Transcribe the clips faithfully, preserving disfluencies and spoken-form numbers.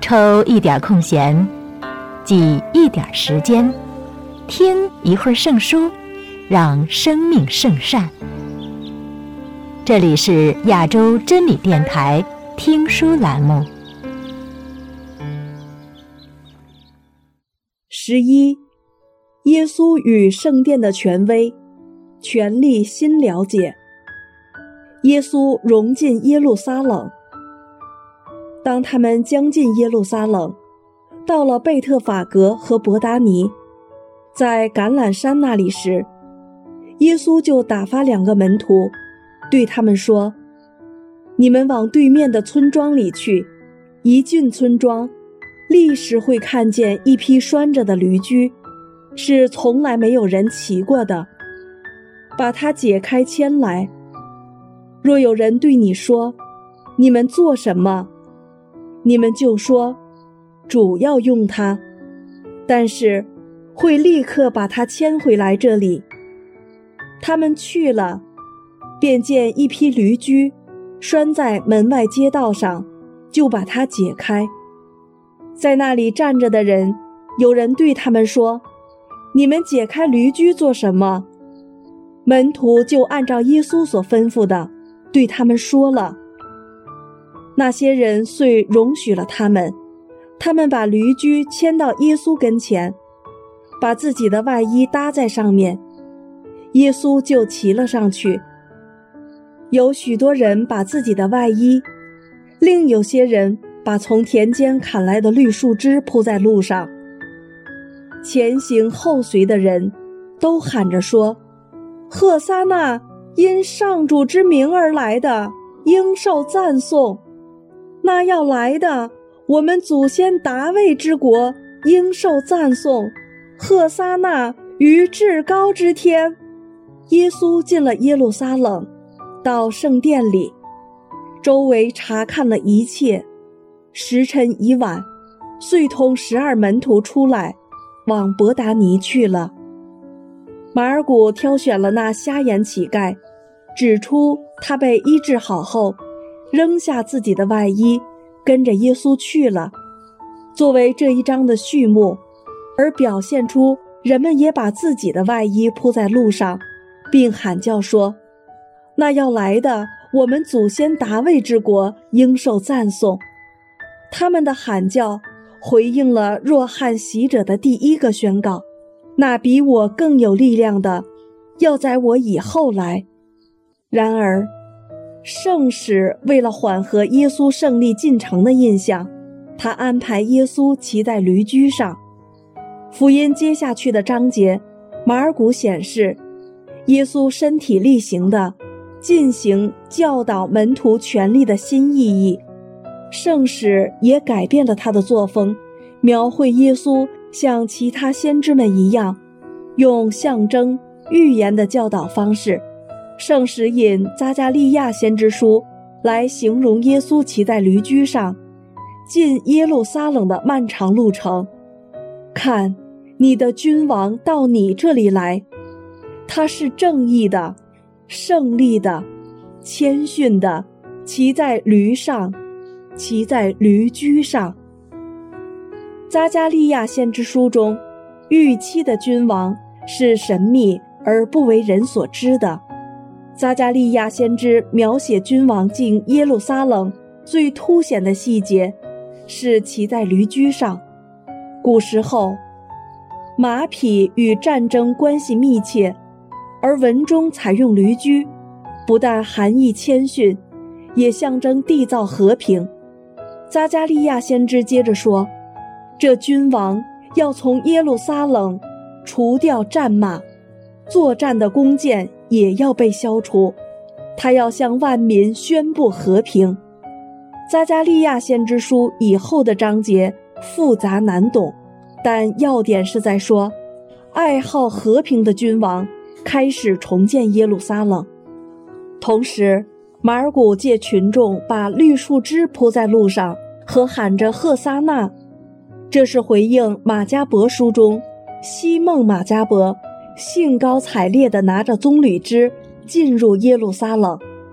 抽一点空闲，挤一点时间，听一会儿圣书，让生命圣善。这里是亚洲真理电台听书栏目。 十一，耶稣与圣殿的权威，权力新了解。耶稣融进耶路撒冷。当他们将近耶路撒冷，到了贝特法格和伯达尼，在橄榄山那里时，耶稣就打发两个门徒，对他们说：你们往对面的村庄里去，一进村庄，立时会看见一匹拴着的驴驹，是从来没有人骑过的，把它解开牵来。若有人对你说：你们做什么？你们就说：主要用它，但是会立刻把它牵回来这里。他们去了，便见一匹驴驹拴在门外街道上，就把它解开。在那里站着的人，有人对他们说：你们解开驴驹做什么？门徒就按照耶稣所吩咐的对他们说了。那些人遂容许了他们，他们把驴驹牵到耶稣跟前，把自己的外衣搭在上面，耶稣就骑了上去。有许多人把自己的外衣，另有些人把从田间砍来的绿树枝铺在路上。前行后随的人都喊着说：赫撒那，因上主之名而来的，应受赞颂。那要来的，我们祖先达味之国，应受赞颂。赫撒那于至高之天。耶稣进了耶路撒冷，到圣殿里，周围查看了一切。时辰已晚，遂同十二门徒出来，往伯达尼去了。马尔谷挑选了那瞎眼乞丐，指出他被医治好后，扔下自己的外衣，跟着耶稣去了，作为这一章的序幕，而表现出人们也把自己的外衣铺在路上，并喊叫说：那要来的，我们祖先达味之国，应受赞颂。他们的喊叫回应了若翰洗者的第一个宣告：那比我更有力量的，要在我以后来。然而圣使为了缓和耶稣胜利进城的印象，他安排耶稣骑在驴驹上。福音接下去的章节，马尔谷显示耶稣身体力行地进行教导门徒权力的新意义。圣使也改变了他的作风，描绘耶稣像其他先知们一样，用象征预言的教导方式。圣使引匝加利亚先知书来形容耶稣骑在驴驹上进耶路撒冷的漫长路程。看，你的君王到你这里来，他是正义的、胜利的、谦逊的，骑在驴上，骑在驴驹上。匝加利亚先知书中预期的君王是神秘而不为人所知的。匝加利亚先知描写君王进耶路撒冷最凸显的细节是骑在驴驹上。古时候，马匹与战争关系密切，而文中采用驴驹，不但含义谦逊，也象征缔造和平。匝加利亚先知接着说，这君王要从耶路撒冷除掉战马，作战的弓箭也要被消除，他要向万民宣布和平。匝加利亚先知书以后的章节复杂难懂，但要点是在说，爱好和平的君王开始重建耶路撒冷。同时，马尔谷借群众把绿树枝铺在路上和喊着赫撒那，这是回应马加伯书中西孟马加伯兴高采烈地拿着棕榈枝进入耶路撒冷，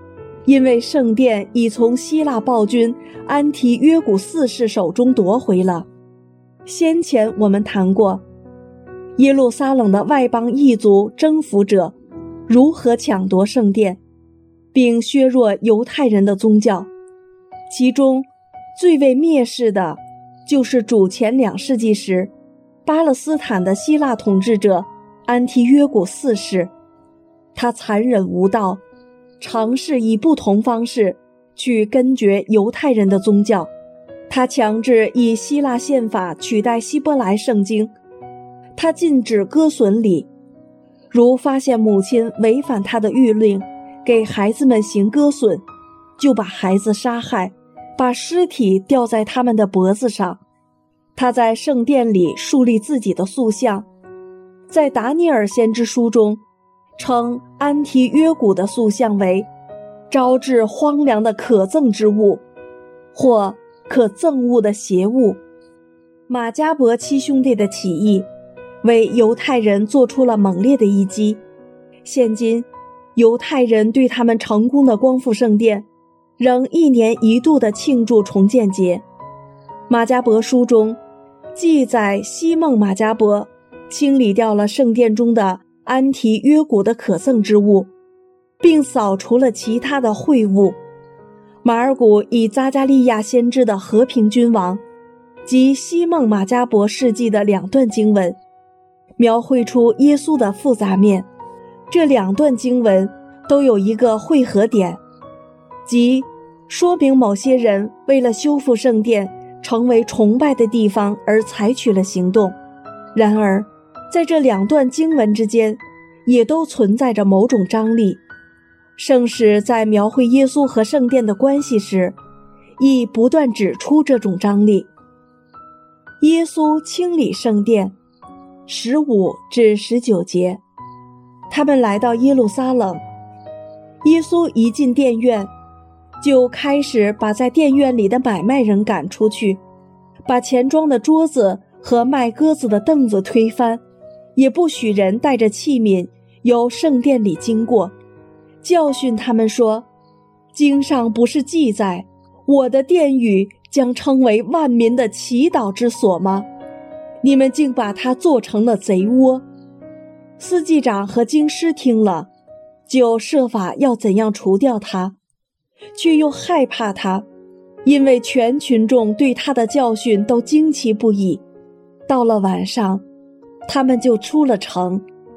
因为圣殿已从希腊暴君安提约古四世手中夺回了。先前我们谈过，耶路撒冷的外邦异族征服者如何抢夺圣殿，并削弱犹太人的宗教。其中最为蔑视的就是主前两世纪时巴勒斯坦的希腊统治者安提约古四世。他残忍无道，尝试以不同方式去根绝犹太人的宗教。他强制以希腊宪法取代希伯来圣经，他禁止割损礼，如发现母亲违反他的谕令，给孩子们行割损，就把孩子杀害，把尸体吊在他们的脖子上。他在圣殿里树立自己的塑像，在达尼尔先知书中称安提约古的塑像为招致荒凉的可憎之物，或可憎恶的邪物。马加伯七兄弟的起义为犹太人做出了猛烈的一击。现今犹太人对他们成功的光复圣殿仍一年一度的庆祝重建节。马加伯书中记载西孟马加伯清理掉了圣殿中的安提约古的可憎之物，并扫除了其他的秽物。马尔谷以扎加利亚先知的和平君王及西孟马加伯事迹的两段经文，描绘出耶稣的复杂面。这两段经文都有一个汇合点，即说明某些人为了修复圣殿成为崇拜的地方而采取了行动。然而在这两段经文之间也都存在着某种张力。圣史在描绘耶稣和圣殿的关系时亦不断指出这种张力。耶稣清理圣殿十五至十九节，他们来到耶路撒冷，耶稣一进殿院就开始把在殿院里的买卖人赶出去，把钱庄的桌子和卖鸽子的凳子推翻，也不许人带着器皿由圣殿里经过，教训他们说，经上不是记载我的殿宇将称为万民的祈祷之所吗？你们竟把它做成了贼窝。司祭长和经师听了，就设法要怎样除掉他，却又害怕他，因为全群众对他的教训都惊奇不已。到了晚上，他们就出了城。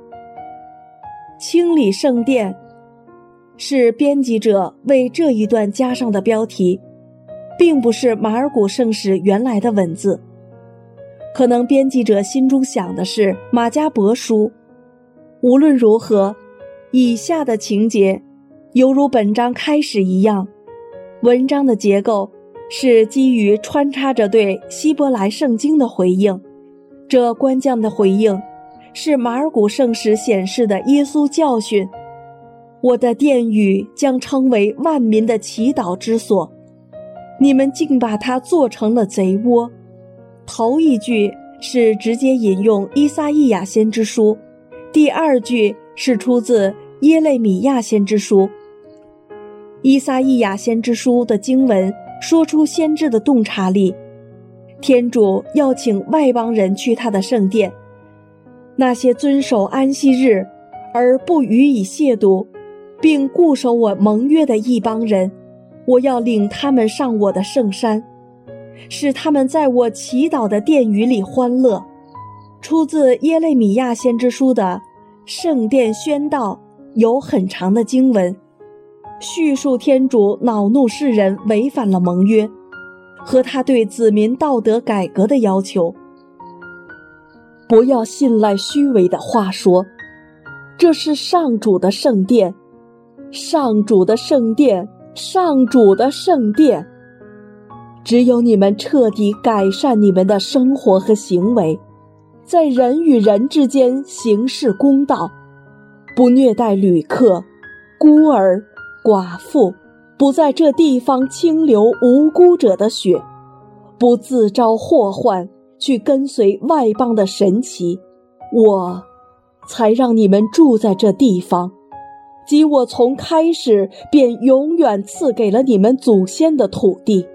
清理圣殿是编辑者为这一段加上的标题，并不是马尔谷圣史原来的文字。可能编辑者心中想的是马加伯书。无论如何，以下的情节犹如本章开始一样，文章的结构是基于穿插着对希伯来圣经的回应。这官将的回应是马尔谷圣史显示的耶稣教训，我的殿宇将称为万民的祈祷之所，你们竟把它做成了贼窝。头一句是直接引用依撒意亚先知书，第二句是出自耶肋米亚先知书。依撒意亚先知书的经文说出先知的洞察力，天主要请外邦人去他的圣殿，那些遵守安息日而不予以亵渎，并固守我盟约的一邦人，我要领他们上我的圣山，使他们在我祈祷的殿宇里欢乐。出自耶肋米亚先知书的圣殿宣道有很长的经文，叙述天主恼怒世人违反了盟约和他对子民道德改革的要求。不要信赖虚伪的话说，这是上主的圣殿，上主的圣殿，上主的圣殿。只有你们彻底改善你们的生活和行为，在人与人之间行事公道，不虐待旅客、孤儿、寡妇，不在这地方清流无辜者的血，不自招祸患，去跟随外邦的神祇，我才让你们住在这地方。 即我从开始便永远赐给了你们祖先的土地。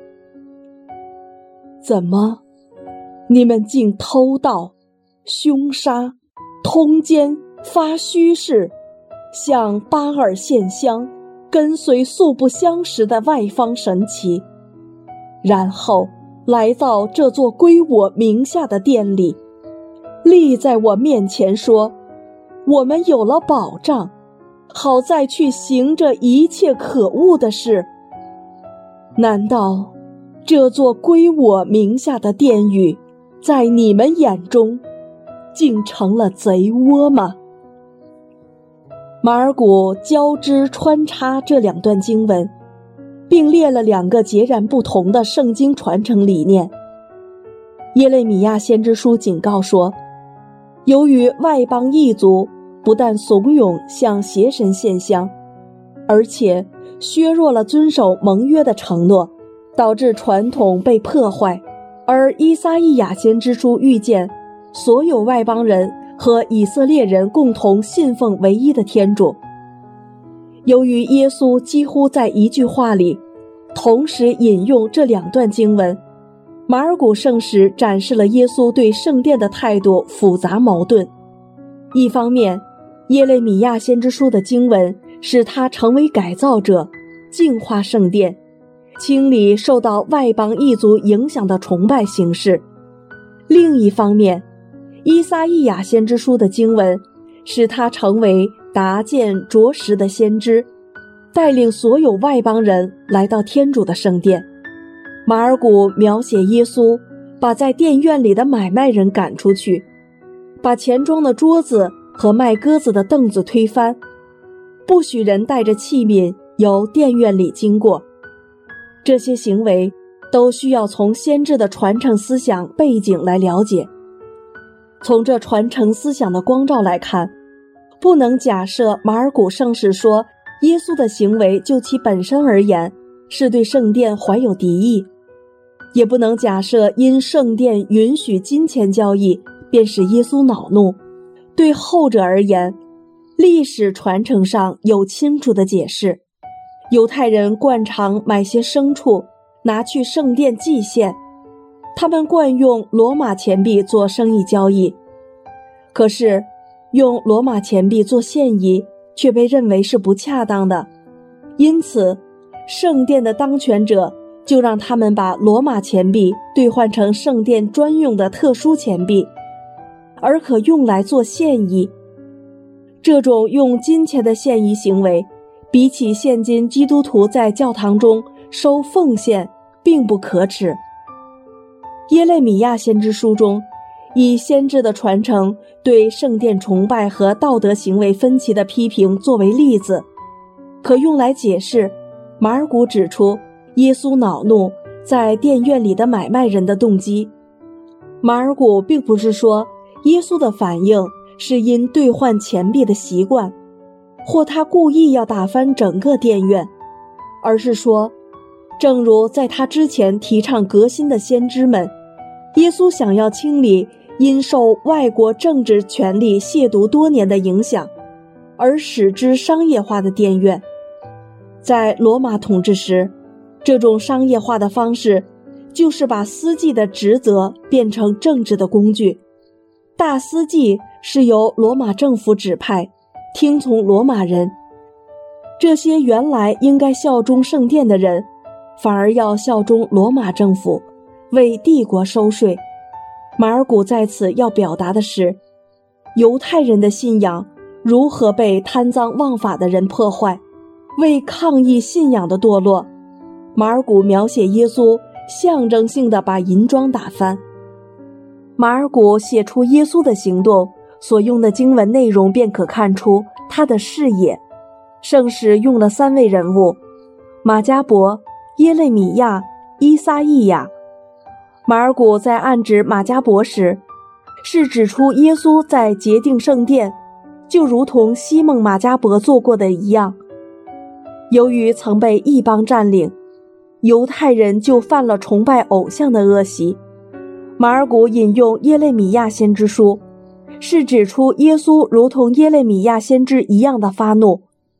怎么，你们竟偷盗、凶杀、通奸、发虚誓，向巴尔献香，跟随素不相识的外方神祇，然后来到这座归我名下的殿里，立在我面前说，我们有了保障，好再去行这一切可恶的事。难道这座归我名下的殿宇，在你们眼中竟成了贼窝吗？马尔谷交织穿插这两段经文，并列了两个截然不同的圣经传承理念。耶利米亚先知书警告说，由于外邦异族不但怂恿向邪神献香，而且削弱了遵守盟约的承诺，导致传统被破坏。而依撒意亚先知书预见，所有外邦人和以色列人共同信奉唯一的天主。由于耶稣几乎在一句话里同时引用这两段经文，马尔谷圣史展示了耶稣对圣殿的态度复杂矛盾。一方面，耶利米亚先知书的经文使他成为改造者，净化圣殿，清理受到外邦异族影响的崇拜形式。另一方面，依撒意亚先知书的经文使他成为达见着实的先知，带领所有外邦人来到天主的圣殿。马尔谷描写耶稣把在殿院里的买卖人赶出去，把钱庄的桌子和卖鸽子的凳子推翻，不许人带着器皿由殿院里经过。这些行为都需要从先知的传承思想背景来了解。从这传承思想的光照来看，不能假设马尔谷圣史说耶稣的行为就其本身而言是对圣殿怀有敌意，也不能假设因圣殿允许金钱交易便使耶稣恼怒。对后者而言，历史传承上有清楚的解释。犹太人惯常买些牲畜拿去圣殿祭献，他们惯用罗马钱币做生意交易。可是用罗马钱币做献仪却被认为是不恰当的，因此圣殿的当权者就让他们把罗马钱币兑换成圣殿专用的特殊钱币，而可用来做献仪。这种用金钱的献仪行为，比起现今基督徒在教堂中收奉献并不可耻。耶利米亚先知书中以先知的传承对圣殿崇拜和道德行为分歧的批评作为例子，可用来解释马尔谷指出耶稣恼怒在殿院里的买卖人的动机。马尔谷并不是说耶稣的反应是因兑换钱币的习惯，或他故意要打翻整个殿院，而是说，正如在他之前提倡革新的先知们，耶稣想要清理因受外国政治权力亵渎多年的影响而使之商业化的殿院。在罗马统治时，这种商业化的方式就是把司祭的职责变成政治的工具。大司祭是由罗马政府指派，听从罗马人。这些原来应该效忠圣殿的人，反而要效忠罗马政府，为帝国收税。马尔谷在此要表达的是，犹太人的信仰如何被贪赃枉法的人破坏。为抗议信仰的堕落，马尔谷描写耶稣象征性地把银桩打翻。马尔谷写出耶稣的行动所用的经文内容，便可看出他的视野。圣史用了三位人物：马加伯、耶利米亚、依撒意亚。马尔谷在暗指马加伯时，是指出耶稣在洁净圣殿，就如同西孟马加伯做过的一样。由于曾被异邦占领，犹太人就犯了崇拜偶像的恶习。马尔谷引用耶利米亚先知书，是指出耶稣如同耶利米亚先知一样的发怒。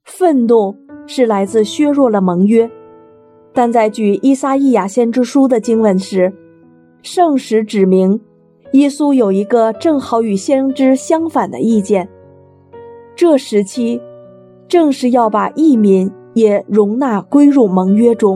愤怒是来自削弱了盟约，但在举以撒意亚先知书的经文时，圣史指明耶稣有一个正好与先知相反的意见。这时期正是要把异民也容纳归入盟约中。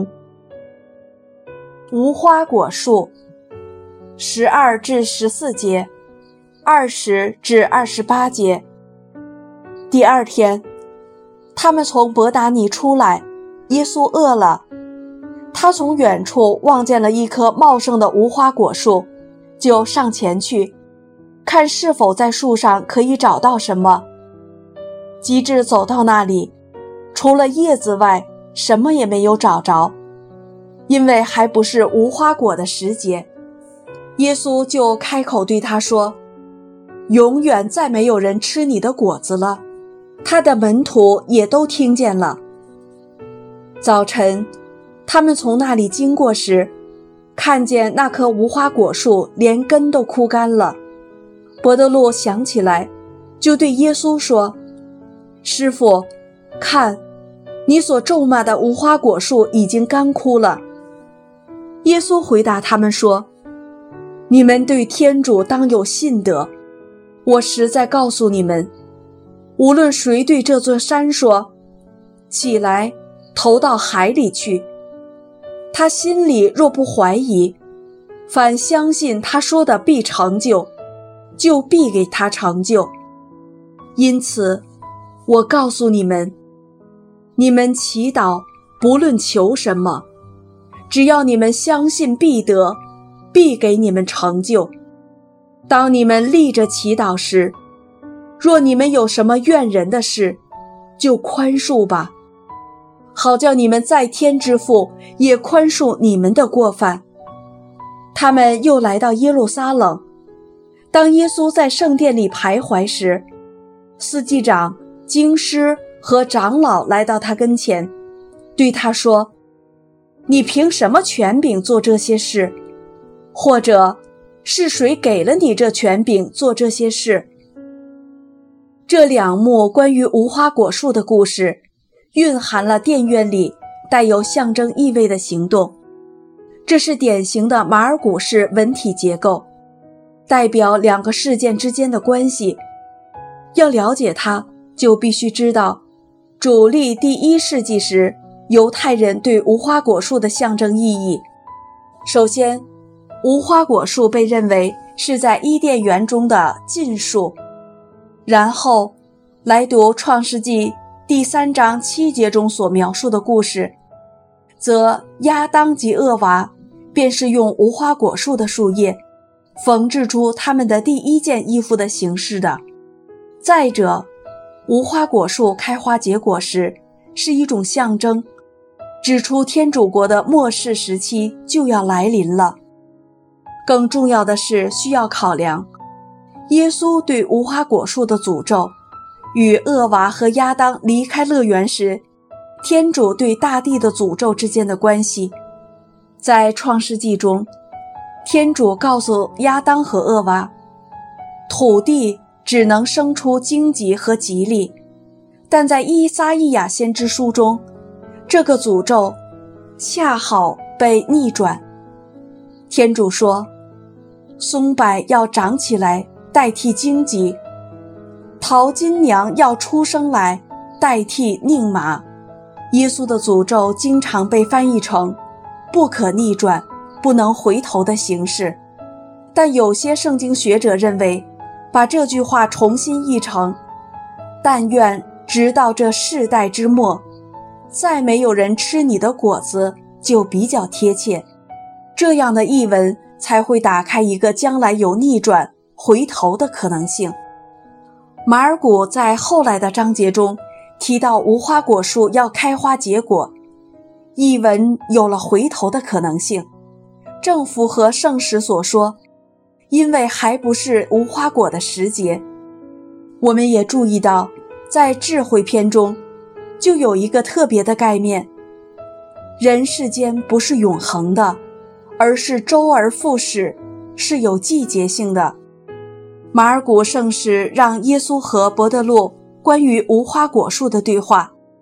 无花果树十二至十四节，二十至二十八节。第二天，他们从伯达尼出来，耶稣饿了。他从远处望见了一棵茂盛的无花果树，就上前去，看是否在树上可以找到什么。及至走到那里，除了叶子外，什么也没有找着，因为还不是无花果的时节。耶稣就开口对他说：永远再没有人吃你的果子了。他的门徒也都听见了。早晨，他们从那里经过时，看见那棵无花果树连根都枯干了。伯特禄想起来，就对耶稣说：师父，看，你所咒骂的无花果树已经干枯了。耶稣回答他们说：你们对天主当有信德。我实在告诉你们，无论谁对这座山说，起来，投到海里去，他心里若不怀疑，反相信他说的必成就，就必给他成就。因此，我告诉你们，你们祈祷，不论求什么，只要你们相信必得，必给你们成就。当你们立着祈祷时，若你们有什么怨人的事，就宽恕吧，好叫你们在天之父也宽恕你们的过犯。他们又来到耶路撒冷。当耶稣在圣殿里徘徊时，司祭长、经师和长老来到他跟前，对他说：你凭什么权柄做这些事？或者是谁给了你这权柄做这些事？这两幕关于无花果树的故事，蕴含了殿院里带有象征意味的行动。这是典型的马尔谷式文体结构，代表两个事件之间的关系。要了解它，就必须知道主历第一世纪时犹太人对无花果树的象征意义。首先，无花果树被认为是在伊甸园中的禁树。然后来读创世纪第三章七节中所描述的故事，则亚当及厄娃便是用无花果树的树叶缝制出他们的第一件衣服的形式的。再者，无花果树开花结果时是一种象征，指出天主国的末世时期就要来临了。更重要的是需要考量耶稣对无花果树的诅咒与厄娃和亚当离开乐园时天主对大地的诅咒之间的关系。在创世纪中，天主告诉亚当和厄娃，土地只能生出荆棘和吉利，但在依撒意亚先知书中，这个诅咒恰好被逆转。天主说，松柏要长起来代替荆棘，桃金娘要出生来代替宁玛。耶稣的诅咒经常被翻译成不可逆转、不能回头的形式，但有些圣经学者认为，把这句话重新译成但愿直到这世代之末，再没有人吃你的果子，就比较贴切。这样的译文才会打开一个将来有逆转、回头的可能性。马尔谷在后来的章节中提到无花果树要开花结果，译文有了回头的可能性，正符合圣史所说，因为还不是无花果的时节。我们也注意到，在智慧篇中就有一个特别的概念，人世间不是永恒的，而是周而复始，是有季节性的。马尔谷圣史让耶稣和伯特禄关于无花果树的对话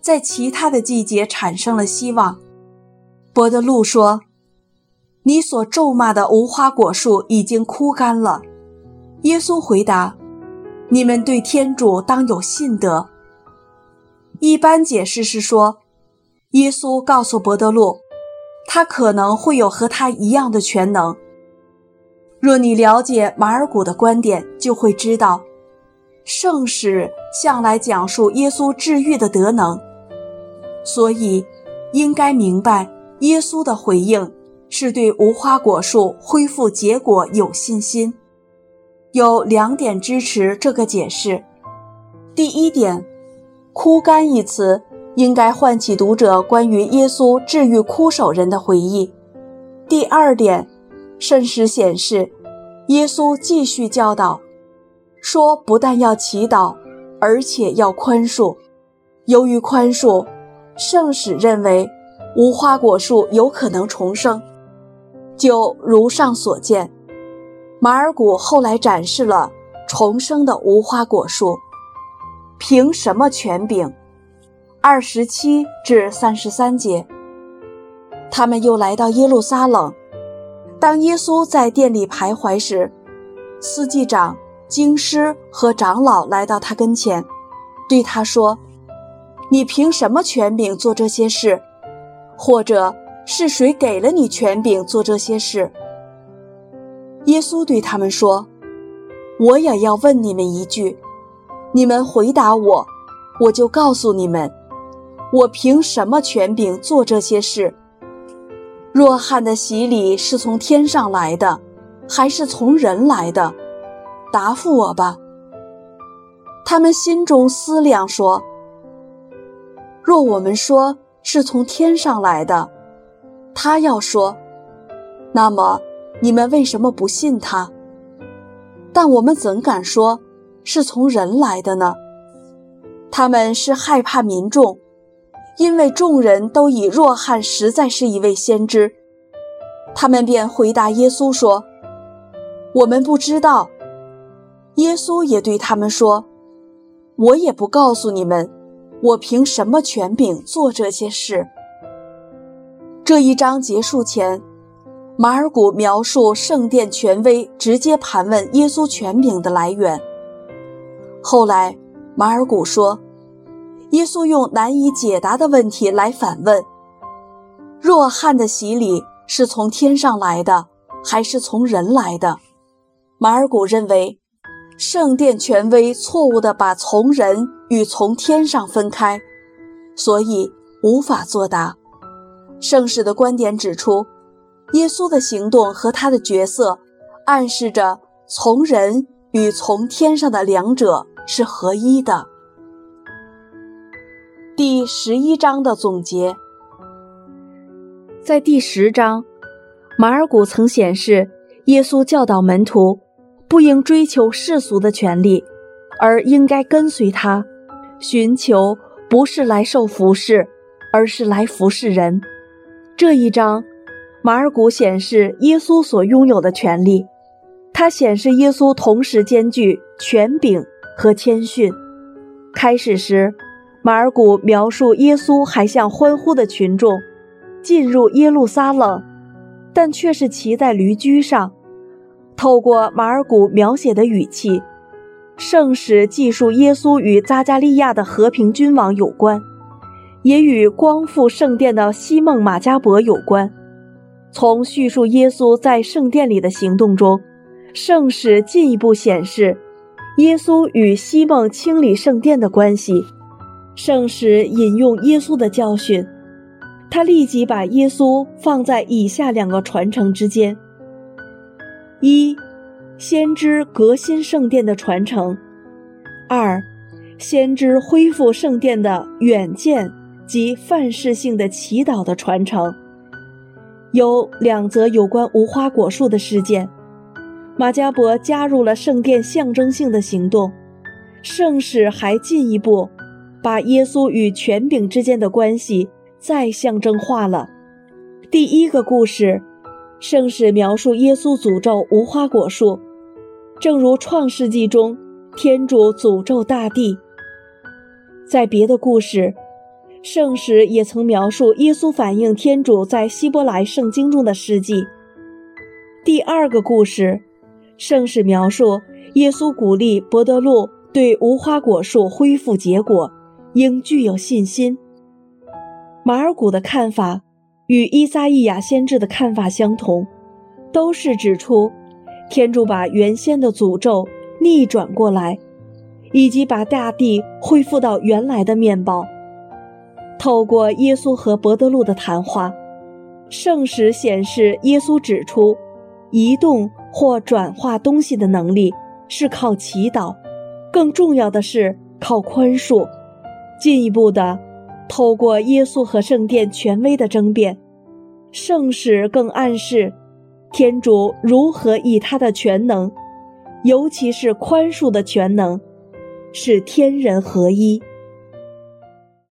在其他的季节产生了希望。伯特禄说，你所咒骂的无花果树已经枯干了。耶稣回答，你们对天主当有信德。一般解释是说，耶稣告诉伯特禄，他可能会有和他一样的全能。若你了解马尔谷的观点，就会知道，圣史向来讲述耶稣治愈的德能，所以应该明白耶稣的回应是对无花果树恢复结果有信心。有两点支持这个解释。第一点，枯干一词应该唤起读者关于耶稣治愈枯手人的回忆。第二点，圣史显示耶稣继续教导，说不但要祈祷，而且要宽恕。由于宽恕，圣史认为无花果树有可能重生。就如上所见，马尔谷后来展示了重生的无花果树。凭什么权柄？二十七至三十三节。他们又来到耶路撒冷。当耶稣在殿里徘徊时，司祭长、经师和长老来到他跟前，对他说，你凭什么权柄做这些事？或者是谁给了你权柄做这些事？耶稣对他们说，我也要问你们一句，你们回答我，我就告诉你们，我凭什么权柄做这些事？若翰的洗礼是从天上来的，还是从人来的？答复我吧。他们心中思量说，若我们说是从天上来的，他要说，那么你们为什么不信他？但我们怎敢说是从人来的呢？他们是害怕民众，因为众人都以若翰实在是一位先知。他们便回答耶稣说，我们不知道。耶稣也对他们说，我也不告诉你们，我凭什么权柄做这些事。这一章结束前，马尔谷描述圣殿权威直接盘问耶稣权柄的来源。后来马尔谷说，耶稣用难以解答的问题来反问，若翰的洗礼是从天上来的，还是从人来的？马尔谷认为圣殿权威错误地把从人与从天上分开，所以无法作答。圣史的观点指出，耶稣的行动和他的角色暗示着从人与从天上的两者是合一的。第十一章的总结。在第十章，马尔谷曾显示耶稣教导门徒不应追求世俗的权利，而应该跟随他，寻求不是来受服侍，而是来服侍人。这一章，马尔谷显示耶稣所拥有的权利，他显示耶稣同时兼具权柄和谦逊。开始时，马尔谷描述耶稣还向欢呼的群众进入耶路撒冷，但却是骑在驴驹上。透过马尔谷描写的语气，圣史记述耶稣与匝加利亚的和平君王有关，也与光复圣殿的西孟马加伯有关。从叙述耶稣在圣殿里的行动中，圣史进一步显示耶稣与西孟清理圣殿的关系。圣史引用耶稣的教训，他立即把耶稣放在以下两个传承之间：一、先知革新圣殿的传承；二、先知恢复圣殿的远见及范式性的祈祷的传承。有两则有关无花果树的事件，马加伯加入了圣殿象征性的行动，圣史还进一步把耶稣与权柄之间的关系再象征化了。第一个故事，圣史描述耶稣诅咒无花果树，正如创世纪中天主诅咒大地。在别的故事， 圣史也曾描述耶稣反映天主在希伯来圣经中的事迹。第二个故事，圣史描述耶稣鼓励伯德禄对无花果树恢复结果应具有信心。马尔谷的看法与依撒意亚先知的看法相同，都是指出天主把原先的诅咒逆转过来，以及把大地恢复到原来的面貌。透过耶稣和伯德禄的谈话，圣史显示耶稣指出移动或转化东西的能力是靠祈祷，更重要的是靠宽恕。进一步的，透过耶稣和圣殿权威的争辩，圣史更暗示天主如何以他的全能，尤其是宽恕的全能，使天人合一。